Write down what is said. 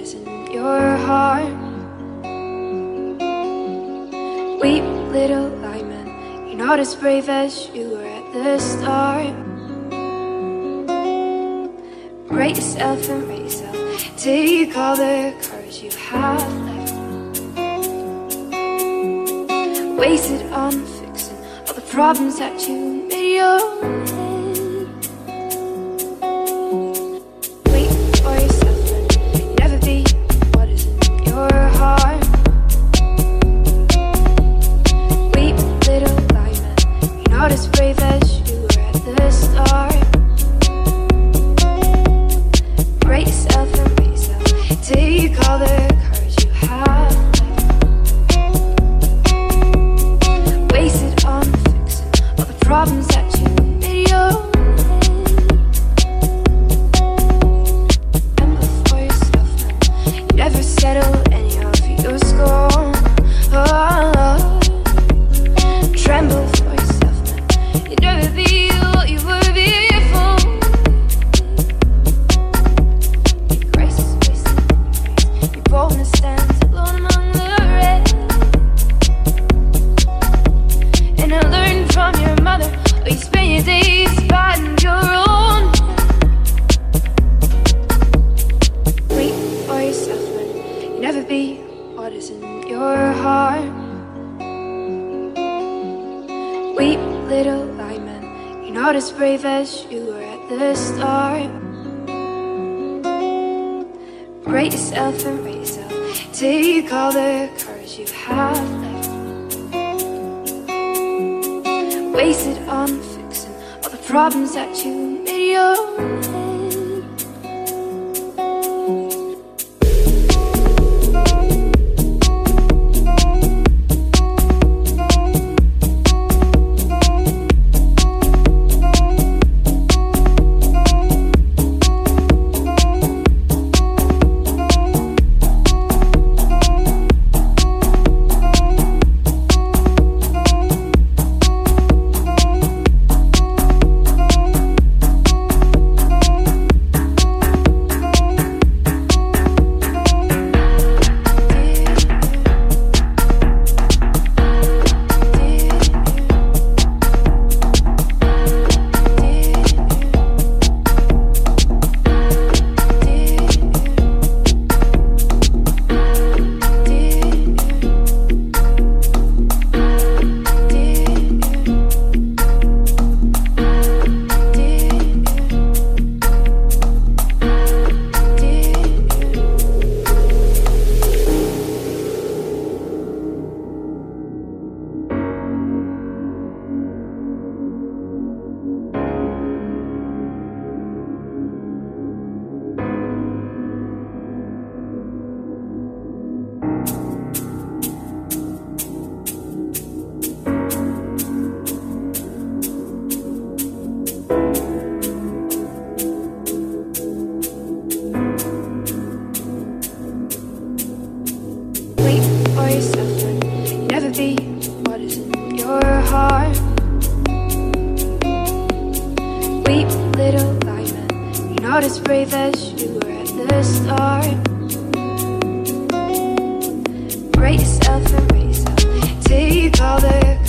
is in your heart. Weep, little lineman, you're not as brave as you were at the start. Rate yourself and rate yourself. Take all the courage you have left. Wasted on fixing all the problems that you made your own head. Wait for yourself and you never be what is in your heart. Weep, little lineman, you're not as brave as you were at the start. Rate yourself and rate yourself. Take all the courage you have left. Wasted on fixing all the problems that you made your own head. Remember for yourself, man, you never settle any of your score. Tremble for yourself, man, you never be what you were before. Your grace is wasted in your face. Your boldness stands alone among the rest. And I learned from your mother, or you spend your days fighting your own. Wait for yourself, man, you never be what is in your heart. Weep, little lineman, you're not as brave as you were at the start. Rate yourself and rate yourself. Take all the courage you have left. Wasted on fixing all the problems that you made your own head. Wait for yourself, man, you never be what is in your heart. Weep, little lineman, you're not as brave as you were at the start. Rate yourself and rate yourself. Take all the